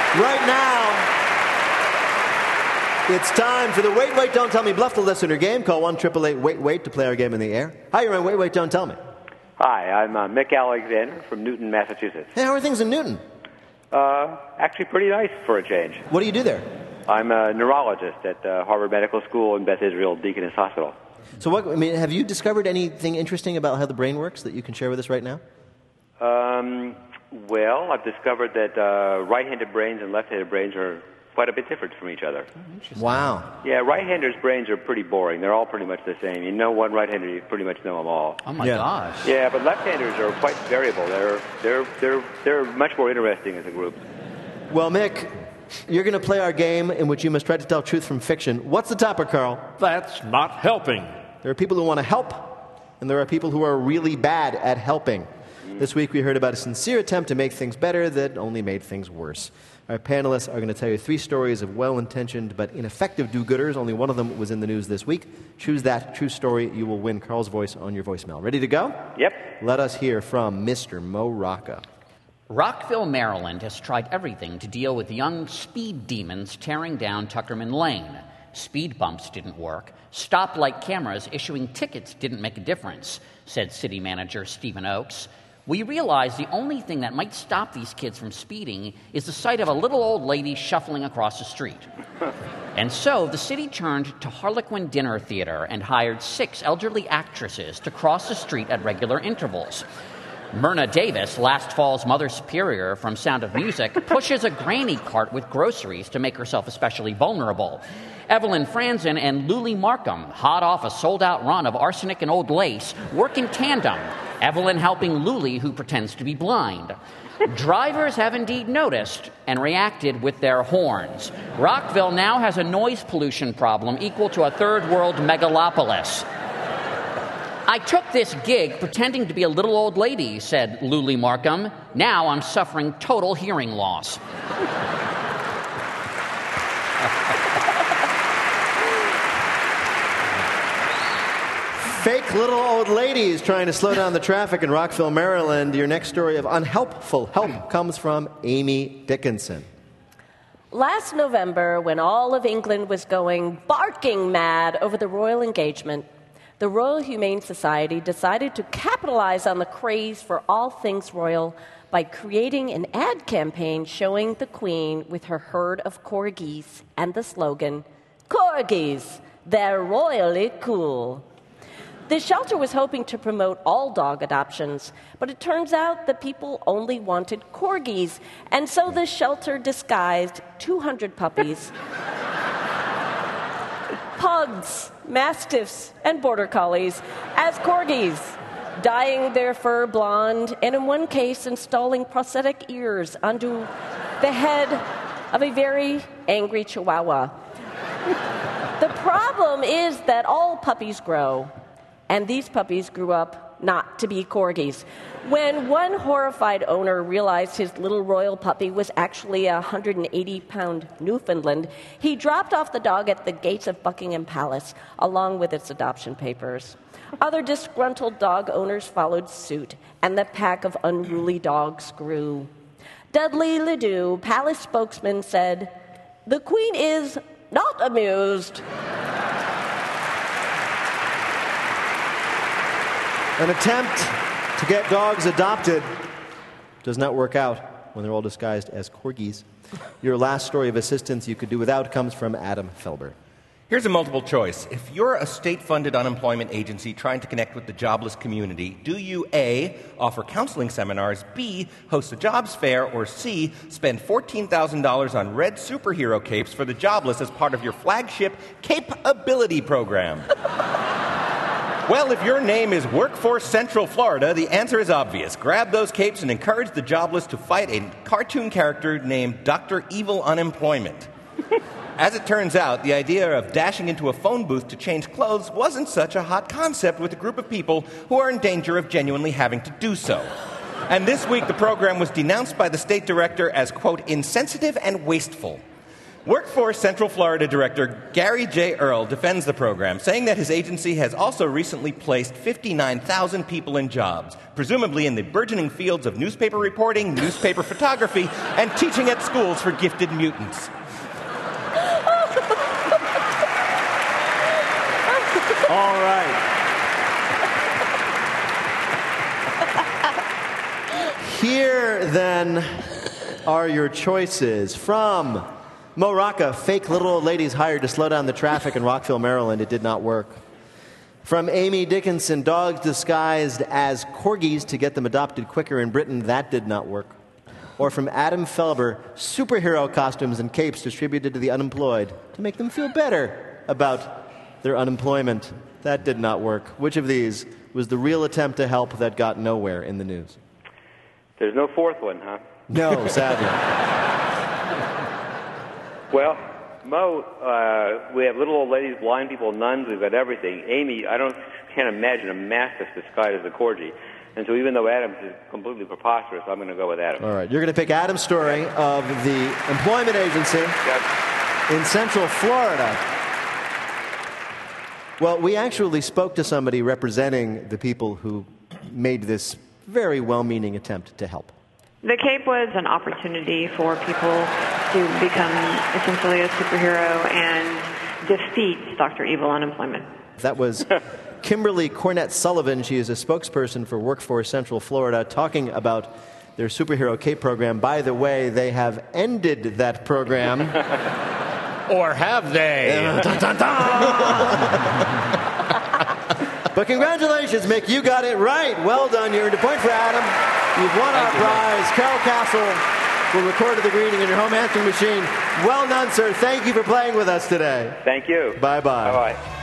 Right now, it's time for the Wait, Wait, Don't Tell Me Bluff the Listener game. Call 1-888-WAIT-WAIT to play our game in the air. Hi, you're on Wait, Wait, Don't Tell Me. Hi, I'm Mick Alexander from Newton, Massachusetts. Hey, how are things in Newton? Actually pretty nice for a change. What do you do there? I'm a neurologist at Harvard Medical School and Beth Israel Deaconess Hospital. So, have you discovered anything interesting about how the brain works that you can share with us right now? Well, I've discovered that right-handed brains and left-handed brains are quite a bit different from each other. Wow. Yeah, right-handers' brains are pretty boring. They're all pretty much the same. You know one right-hander, you pretty much know them all. Oh my gosh. Yeah, but left-handers are quite variable. They're much more interesting as a group. Well, Mick, you're going to play our game in which you must try to tell truth from fiction. What's the topper, Carl? That's not helping. There are people who want to help, and there are people who are really bad at helping. This week we heard about a sincere attempt to make things better that only made things worse. Our panelists are going to tell you 3 stories of well-intentioned but ineffective do-gooders. Only one of them was in the news this week. Choose that true story. You will win Carl's voice on your voicemail. Ready to go? Yep. Let us hear from Mr. Mo Rocca. Rockville, Maryland has tried everything to deal with young speed demons tearing down Tuckerman Lane. Speed bumps didn't work. Stoplight cameras issuing tickets didn't make a difference, said city manager Stephen Oakes. We realize the only thing that might stop these kids from speeding is the sight of a little old lady shuffling across the street. And so the city turned to Harlequin Dinner Theater and hired 6 elderly actresses to cross the street at regular intervals. Myrna Davis, last fall's Mother Superior from Sound of Music, pushes a granny cart with groceries to make herself especially vulnerable. Evelyn Franzen and Luli Markham, hot off a sold-out run of Arsenic and Old Lace, work in tandem, Evelyn helping Luli, who pretends to be blind. Drivers have indeed noticed and reacted with their horns. Rockville now has a noise pollution problem equal to a third-world megalopolis. I took this gig pretending to be a little old lady, said Luli Markham. Now I'm suffering total hearing loss. Fake little old ladies trying to slow down the traffic in Rockville, Maryland. Your next story of unhelpful help comes from Amy Dickinson. Last November, when all of England was going barking mad over the royal engagement, the Royal Humane Society decided to capitalize on the craze for all things royal by creating an ad campaign showing the Queen with her herd of corgis and the slogan, "Corgis, they're royally cool." The shelter was hoping to promote all dog adoptions, but it turns out that people only wanted corgis, and so the shelter disguised 200 puppies, pugs, mastiffs, and border collies as corgis, dyeing their fur blonde, and in one case installing prosthetic ears onto the head of a very angry chihuahua. The problem is that all puppies grow. And these puppies grew up not to be corgis. When one horrified owner realized his little royal puppy was actually a 180-pound Newfoundland, he dropped off the dog at the gates of Buckingham Palace, along with its adoption papers. Other disgruntled dog owners followed suit, and the pack of unruly dogs grew. Dudley Ledoux, palace spokesman, said, "The Queen is not amused." An attempt to get dogs adopted does not work out when they're all disguised as corgis. Your last story of assistance you could do without comes from Adam Felber. Here's a multiple choice. If you're a state-funded unemployment agency trying to connect with the jobless community, do you A, offer counseling seminars, B, host a jobs fair, or C, spend $14,000 on red superhero capes for the jobless as part of your flagship Cape-ability program? Well, if your name is Workforce Central Florida, the answer is obvious. Grab those capes and encourage the jobless to fight a cartoon character named Dr. Evil Unemployment. As it turns out, the idea of dashing into a phone booth to change clothes wasn't such a hot concept with a group of people who are in danger of genuinely having to do so. And this week, the program was denounced by the state director as, quote, insensitive and wasteful. Workforce Central Florida Director Gary J. Earl defends the program, saying that his agency has also recently placed 59,000 people in jobs, presumably in the burgeoning fields of newspaper reporting, newspaper photography, and teaching at schools for gifted mutants. All right. Here, then, are your choices. From Mo Rocca, fake little old ladies hired to slow down the traffic in Rockville, Maryland. It did not work. From Amy Dickinson, dogs disguised as corgis to get them adopted quicker in Britain. That did not work. Or from Adam Felber, superhero costumes and capes distributed to the unemployed to make them feel better about their unemployment. That did not work. Which of these was the real attempt to help that got nowhere in the news? There's no fourth one, huh? No, sadly. Well, Mo, we have little old ladies, blind people, nuns. We've got everything. Amy, can't imagine a mastiff disguised as a corgi. And so even though Adam's is completely preposterous, I'm going to go with Adam. All right. You're going to pick Adam's story of the employment agency in Central Florida. Well, we actually spoke to somebody representing the people who made this very well-meaning attempt to help. The Cape was an opportunity for people to become essentially a superhero and defeat Dr. Evil unemployment. That was Kimberly Cornett Sullivan. She is a spokesperson for Workforce Central Florida, talking about their superhero Cape program. By the way, they have ended that program. Or have they? Dun, dun, dun. But congratulations, Mick. You got it right. Well done. You earned a point for Adam. You've won our prize. Carol Castle will record the greeting in your home answering machine. Well done, sir. Thank you for playing with us today. Thank you. Bye-bye. Bye-bye.